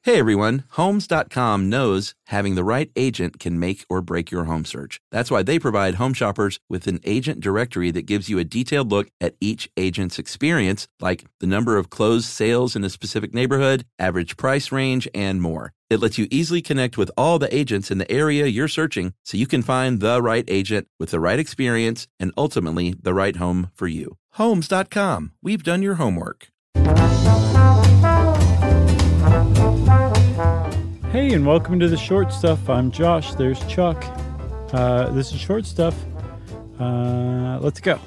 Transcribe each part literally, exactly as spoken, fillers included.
Hey everyone, Homes dot com knows having the right agent can make or break your home search. That's why they provide home shoppers with an agent directory that gives you a detailed look at each agent's experience, like the number of closed sales in a specific neighborhood, average price range, and more. It lets you easily connect with all the agents in the area you're searching so you can find the right agent with the right experience and ultimately the right home for you. Homes dot com. We've done your homework. Hey, and welcome to the Short Stuff. I'm Josh. There's Chuck. Uh, this is Short Stuff. Uh, let's go.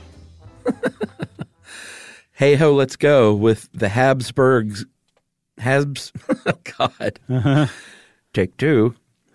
Hey ho, let's go with the Habsburgs. Habs. Oh God. Uh-huh. Take two.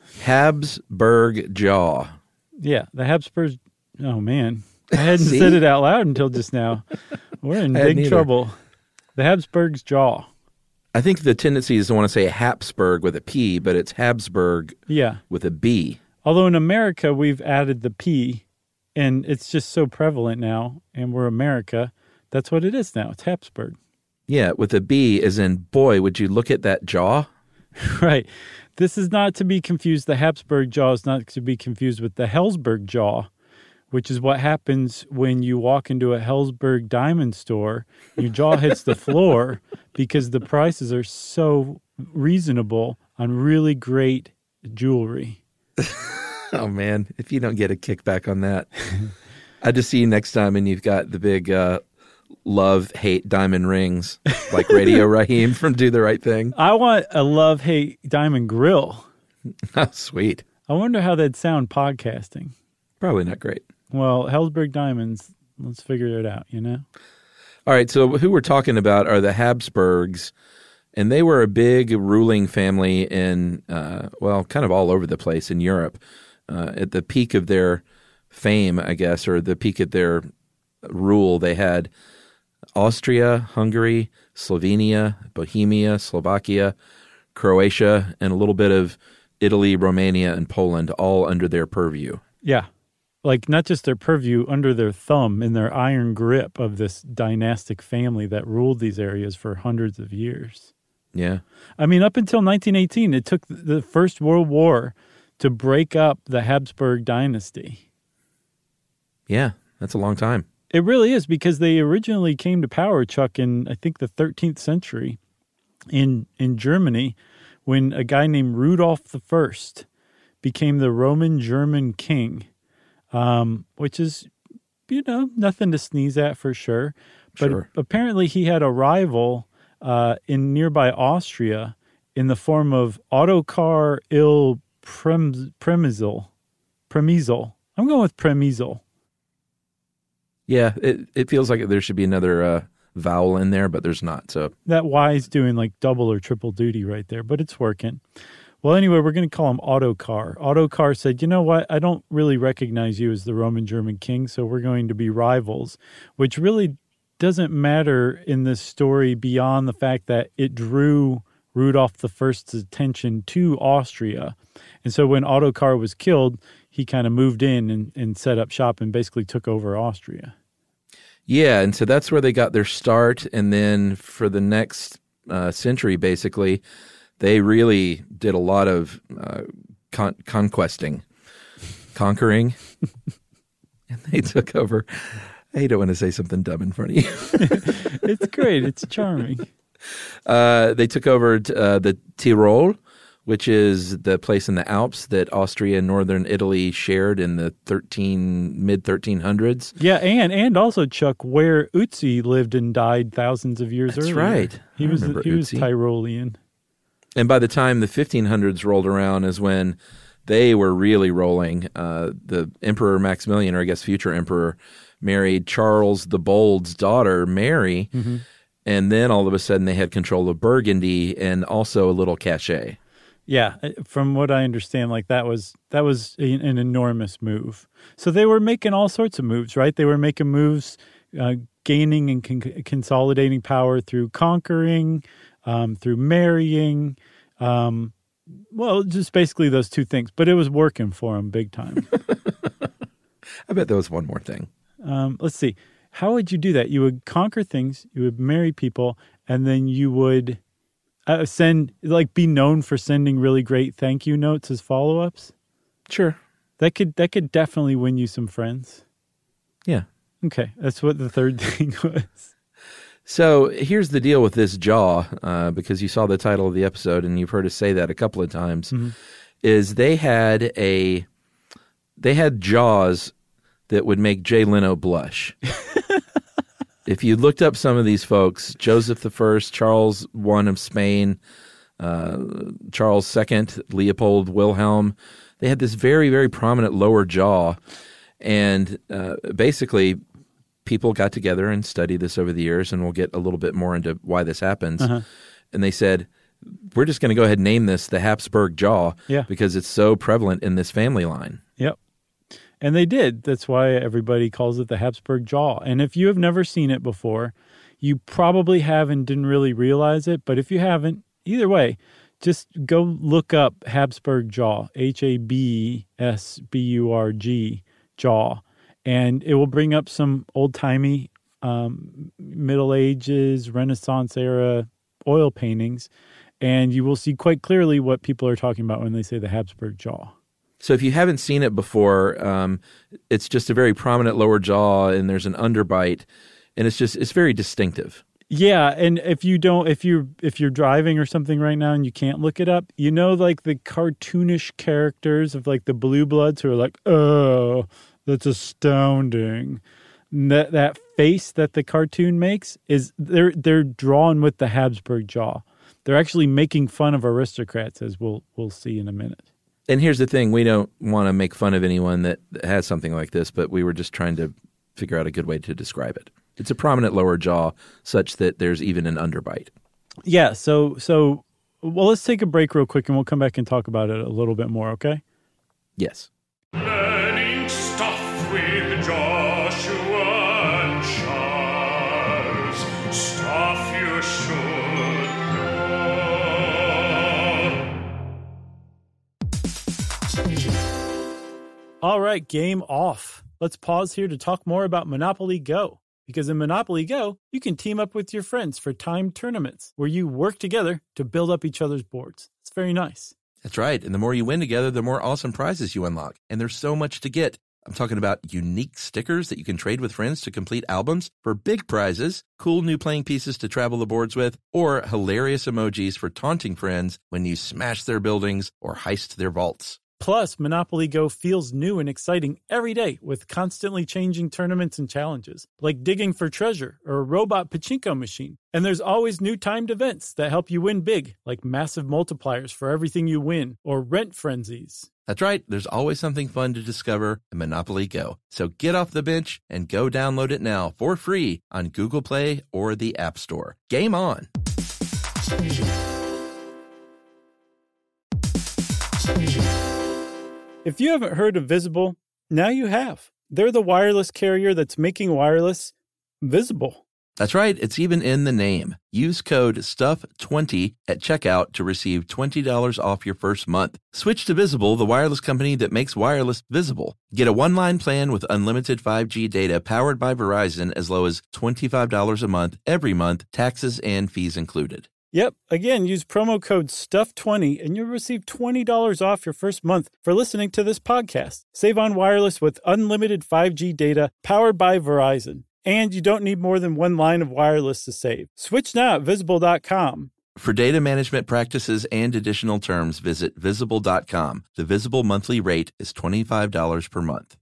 Habsburg jaw. Yeah, the Habsburgs. Oh man, I hadn't said it out loud until just now. We're in big trouble. The Habsburg's jaw. I think the tendency is to want to say Habsburg with a P, but it's Habsburg yeah. with a B. Although in America, we've added the P, and it's just so prevalent now, and we're America. That's what it is now. It's Habsburg. Yeah, with a B as in, boy, would you look at that jaw? Right. This is not to be confused. The Habsburg jaw is not to be confused with the Helzberg jaw, which is what happens when you walk into a Helzberg diamond store. Your jaw hits the floor because the prices are so reasonable on really great jewelry. Oh, man, if you don't get a kickback on that. I just see you next time and you've got the big uh, love-hate diamond rings like Radio Raheem from Do the Right Thing. I want a love-hate diamond grill. Oh, sweet. I wonder how that'd sound podcasting. Probably not great. Well, Helzberg Diamonds, let's figure it out, you know? All right, so who we're talking about are the Habsburgs, and they were a big ruling family in, uh, well, kind of all over the place in Europe. Uh, at the peak of their fame, I guess, or the peak of their rule, they had Austria, Hungary, Slovenia, Bohemia, Slovakia, Croatia, and a little bit of Italy, Romania, and Poland, all under their purview. Yeah. Like, not just their purview, under their thumb, in their iron grip of this dynastic family that ruled these areas for hundreds of years. Yeah. I mean, up until nineteen eighteen, it took the First World War to break up the Habsburg dynasty. Yeah, that's a long time. It really is, because they originally came to power, Chuck, in, I think, the thirteenth century in in Germany, when a guy named Rudolph the First became the Roman German king. Um, which is, you know, nothing to sneeze at for sure. But sure. Apparently he had a rival uh, in nearby Austria in the form of Ottokar il Prem- Premizel. Premizel. I'm going with Premizel. Yeah, it, it feels like there should be another uh, vowel in there, but there's not. So that Y is doing like double or triple duty right there, but it's working. Well, anyway, we're going to call him Ottokar. Ottokar said, you know what, I don't really recognize you as the Roman German king, so we're going to be rivals, which really doesn't matter in this story beyond the fact that it drew Rudolph the First's attention to Austria. And so when Ottokar was killed, he kind of moved in and, and set up shop and basically took over Austria. Yeah, and so that's where they got their start, and then for the next uh, century, basically, they really did a lot of uh, con- conquesting, conquering, and they took over. I don't want to say something dumb in front of you. It's great. It's charming. Uh, they took over uh, the Tyrol, which is the place in the Alps that Austria and northern Italy shared in the thirteen mid thirteen hundreds. Yeah, and and also, Chuck, where Ötzi lived and died thousands of years That's earlier. That's right. He I was remember he was Ötzi. Tyrolean. And by the time the fifteen hundreds rolled around is when they were really rolling. Uh, the Emperor Maximilian, or I guess future emperor, married Charles the Bold's daughter, Mary, mm-hmm. and then all of a sudden they had control of Burgundy and also a little cachet. Yeah, from what I understand, like that was that was a, an enormous move. So they were making all sorts of moves, right? They were making moves, uh, gaining and con- consolidating power through conquering, um, through marrying. Um, well, just basically those two things. But it was working for them big time. I bet there was one more thing. Um, let's see. How would you do that? You would conquer things, you would marry people, and then you would Uh, send like be known for sending really great thank you notes as follow-ups. Sure. That could that could definitely win you some friends. Yeah. Okay, that's what the third thing was. So here's the deal with this jaw, uh, because you saw the title of the episode and you've heard us say that a couple of times, mm-hmm. is they had a they had jaws that would make Jay Leno blush. If you looked up some of these folks, Joseph the First, Charles the First of Spain, uh, Charles the Second, Leopold Wilhelm, they had this very, very prominent lower jaw. And uh, basically, people got together and studied this over the years, and we'll get a little bit more into why this happens. Uh-huh. And they said, we're just going to go ahead and name this the Habsburg jaw yeah. because it's so prevalent in this family line. Yep. And they did. That's why everybody calls it the Habsburg jaw. And if you have never seen it before, you probably have and didn't really realize it. But if you haven't, either way, just go look up Habsburg jaw, H A B S B U R G, jaw. And it will bring up some old-timey um, Middle Ages, Renaissance era oil paintings. And you will see quite clearly what people are talking about when they say the Habsburg jaw. So if you haven't seen it before, um, it's just a very prominent lower jaw, and there's an underbite, and it's just it's very distinctive. Yeah, and if you don't, if you if you're driving or something right now and you can't look it up, you know, like the cartoonish characters of like the Blue Bloods who are like, oh, that's astounding. And that that face that the cartoon makes is they're they're drawn with the Habsburg jaw. They're actually making fun of aristocrats, as we'll we'll see in a minute. And here's the thing, we don't want to make fun of anyone that has something like this, but we were just trying to figure out a good way to describe it. It's a prominent lower jaw such that there's even an underbite. Yeah, so, so well, let's take a break real quick and we'll come back and talk about it a little bit more, okay? Yes. Learning stuff with Joshua and Charles. Stuff you should know. All right, game off. Let's pause here to talk more about Monopoly Go. Because in Monopoly Go, you can team up with your friends for timed tournaments where you work together to build up each other's boards. It's very nice. That's right. And the more you win together, the more awesome prizes you unlock. And there's so much to get. I'm talking about unique stickers that you can trade with friends to complete albums for big prizes, cool new playing pieces to travel the boards with, or hilarious emojis for taunting friends when you smash their buildings or heist their vaults. Plus, Monopoly Go feels new and exciting every day with constantly changing tournaments and challenges, like digging for treasure or a robot pachinko machine. And there's always new timed events that help you win big, like massive multipliers for everything you win or rent frenzies. That's right. There's always something fun to discover in Monopoly Go. So get off the bench and go download it now for free on Google Play or the App Store. Game on! If you haven't heard of Visible, now you have. They're the wireless carrier that's making wireless visible. That's right. It's even in the name. Use code stuff twenty at checkout to receive twenty dollars off your first month. Switch to Visible, the wireless company that makes wireless visible. Get a one-line plan with unlimited five G data powered by Verizon as low as twenty-five dollars a month every month, taxes and fees included. Yep. Again, use promo code stuff twenty and you'll receive twenty dollars off your first month for listening to this podcast. Save on wireless with unlimited five G data powered by Verizon. And you don't need more than one line of wireless to save. Switch now at visible dot com. For data management practices and additional terms, visit visible dot com. The Visible monthly rate is twenty-five dollars per month.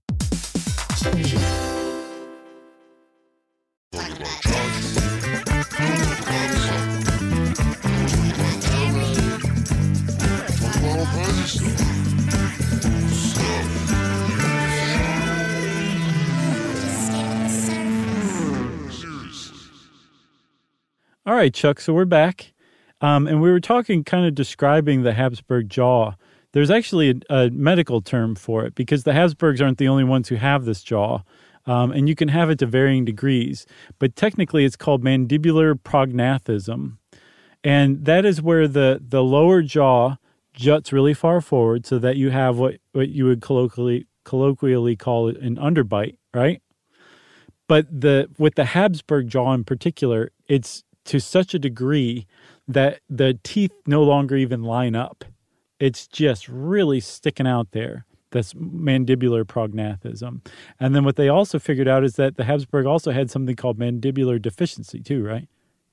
All right, Chuck, so we're back. Um, and we were talking, kind of describing the Habsburg jaw. There's actually a, a medical term for it because the Habsburgs aren't the only ones who have this jaw. Um, and you can have it to varying degrees. But technically, it's called mandibular prognathism. And that is where the, the lower jaw juts really far forward so that you have what, what you would colloquially colloquially call an underbite, right? But the with the Habsburg jaw in particular, it's to such a degree that the teeth no longer even line up. It's just really sticking out there, this mandibular prognathism. And then what they also figured out is that the Habsburg also had something called mandibular deficiency too, right?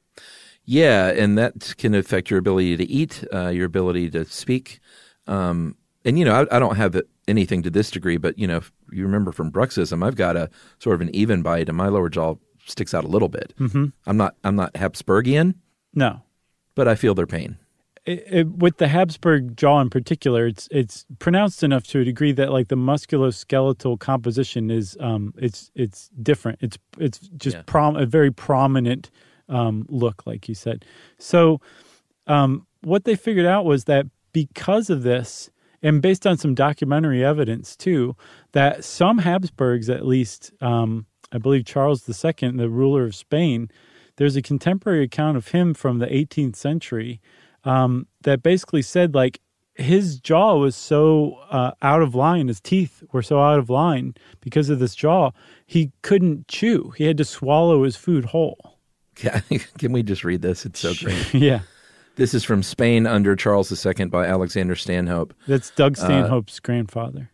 Yeah, and that can affect your ability to eat, uh, your ability to speak. Um, and, you know, I, I don't have anything to this degree, but, you know, if you remember from bruxism, I've got a sort of an even bite, and my lower jaw sticks out a little bit. Mm-hmm. I'm not I'm not Habsburgian. No. But I feel their pain. It, it, with the Habsburg jaw in particular, it's it's pronounced enough to a degree that like the musculoskeletal composition is um it's it's different. It's it's just yeah. prom a very prominent um, look, like you said. So um, what they figured out was that because of this, and based on some documentary evidence too, that some Habsburgs, at least, um, I believe Charles the Second, the ruler of Spain, there's a contemporary account of him from the eighteenth century um, that basically said like his jaw was so uh, out of line, his teeth were so out of line because of this jaw, he couldn't chew. He had to swallow his food whole. Yeah, can we just read this? It's so great. Yeah. This is from Spain under Charles the Second by Alexander Stanhope. That's Doug Stanhope's uh, grandfather.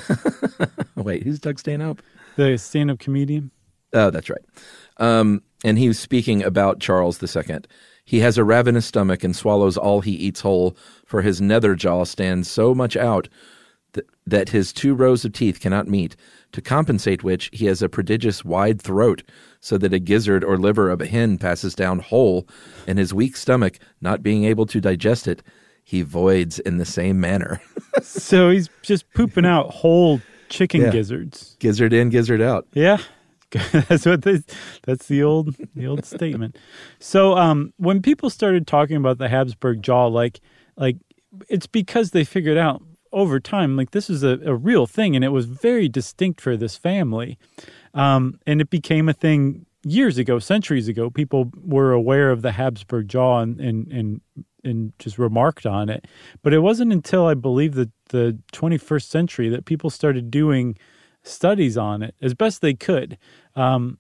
Wait, who's Doug Stanhope? The stand-up comedian. Oh, that's right. Um, and he was speaking about Charles the Second. He has a ravenous stomach and swallows all he eats whole, for his nether jaw stands so much out th- that his two rows of teeth cannot meet, to compensate which he has a prodigious wide throat, so that a gizzard or liver of a hen passes down whole, and his weak stomach, not being able to digest it, he voids in the same manner. So he's just pooping out whole chicken yeah. gizzards. Gizzard in, gizzard out. Yeah. That's what they, that's the old the old statement. So um, when people started talking about the Habsburg jaw, like like it's because they figured out over time, like this is a, a real thing, and it was very distinct for this family. Um, and it became a thing years ago, centuries ago. People were aware of the Habsburg jaw and and and, and just remarked on it. But it wasn't until I believe the the twenty-first century that people started doing studies on it as best they could. Um,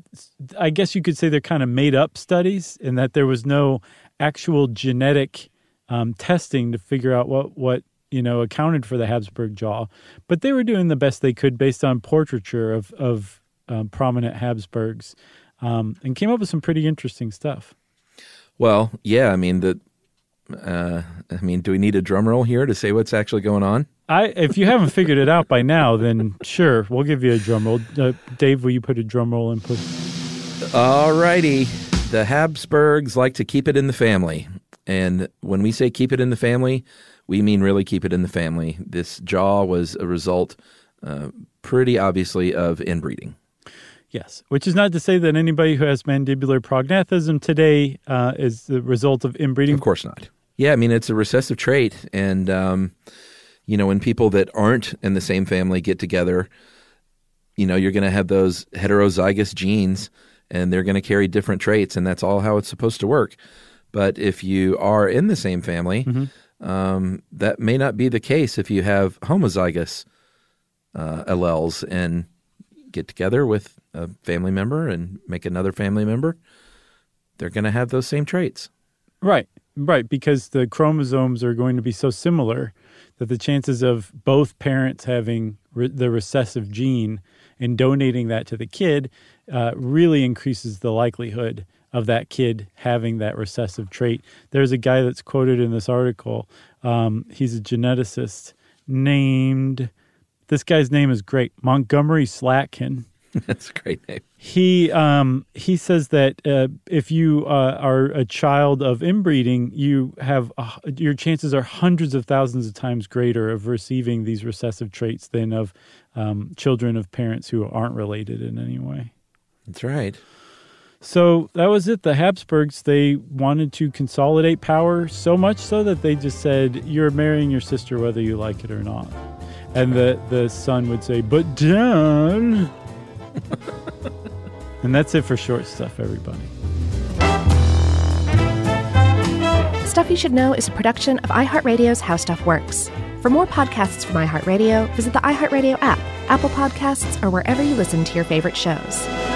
I guess you could say they're kind of made up studies, in that there was no actual genetic um, testing to figure out what, what, you know, accounted for the Habsburg jaw. But they were doing the best they could based on portraiture of, of um, prominent Habsburgs, um, and came up with some pretty interesting stuff. Well, yeah, I mean, the, uh, I mean, do we need a drum roll here to say what's actually going on? I, if you haven't figured it out by now, then sure, we'll give you a drum roll. Uh, Dave, will you put a drum roll input? All righty. The Habsburgs like to keep it in the family. And when we say keep it in the family, we mean really keep it in the family. This jaw was a result, uh, pretty obviously, of inbreeding. Yes, which is not to say that anybody who has mandibular prognathism today uh, is the result of inbreeding. Of course not. Yeah, I mean, it's a recessive trait. And, um, you know, when people that aren't in the same family get together, you know, you're going to have those heterozygous genes, and they're going to carry different traits, and that's all how it's supposed to work. But if you are in the same family, mm-hmm. um, that may not be the case if you have homozygous uh, alleles and get together with a family member and make another family member. They're going to have those same traits. Right, right, because the chromosomes are going to be so similar that the chances of both parents having re- the recessive gene and donating that to the kid uh, really increases the likelihood of that kid having that recessive trait. There's a guy that's quoted in this article. Um, he's a geneticist named, this guy's name is great, Montgomery Slatkin. That's a great name. He um, he says that uh, if you uh, are a child of inbreeding, you have uh, your chances are hundreds of thousands of times greater of receiving these recessive traits than of um, children of parents who aren't related in any way. That's right. So that was it. The Habsburgs, they wanted to consolidate power so much so that they just said, you're marrying your sister whether you like it or not. And the, the son would say, but Dad... And that's it for Short Stuff, everybody. Stuff You Should Know is a production of iHeartRadio's How Stuff Works. For more podcasts from iHeartRadio, visit the iHeartRadio app, Apple Podcasts, or wherever you listen to your favorite shows.